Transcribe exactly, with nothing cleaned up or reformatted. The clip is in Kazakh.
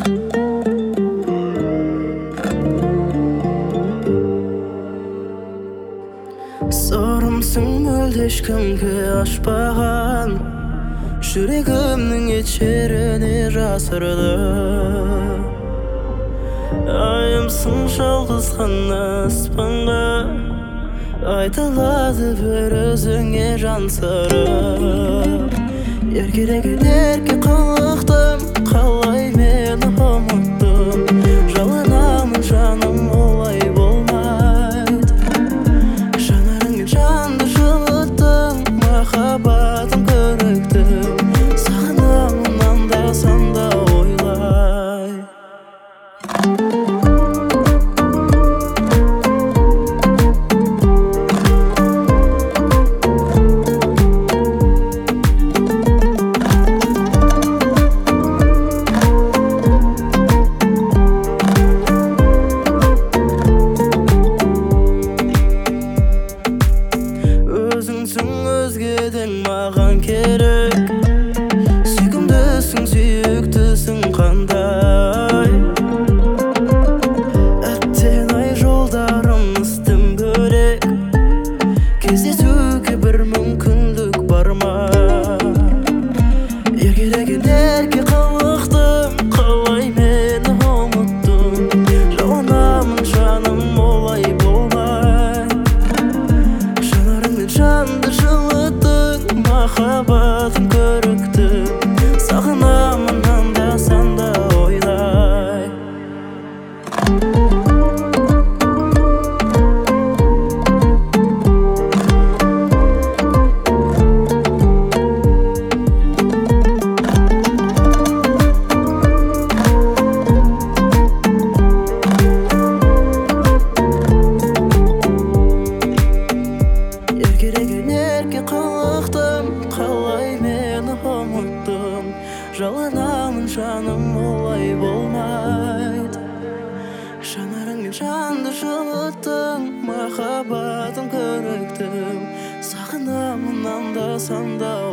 Сырымсың мүлде ешкімге ашпаған, жүрегімнің етшеріне жасырды. Айымсың жалғыз ғана аспанға, айтылады бір өзіңе жан сыры. Еркелеген ерке қылықтым, қалай мені ұмыттым. Жалынамын жаным, олай болмайды. Жанарыңмен жанды жылыттың, махаббатым көріктім. Сағынамын анда-санда ойлай. Өзіңсің өзгеден маған керек, сүйкімдісің, сүйіктісің қандай. Әттең ай жолдарымыз тым бөлек, кездесуге бір мүмкіндік бар ма? Еркелеген ерке қылықтым, қалай мені ұмыттың. Жалынамын жаным, олай болмайды. Жанарыңмен жанды жылыттың, махаббатым көріктім. Сағынамын анда-санда ойлай. Еркелеген ерке қылықтым, қалай мені ұмыттым. Жалынамын жаным, олай болмайды. Жанарыңмен жанды жылыттың, махаббатым көріктім. Сағынамын анда-санда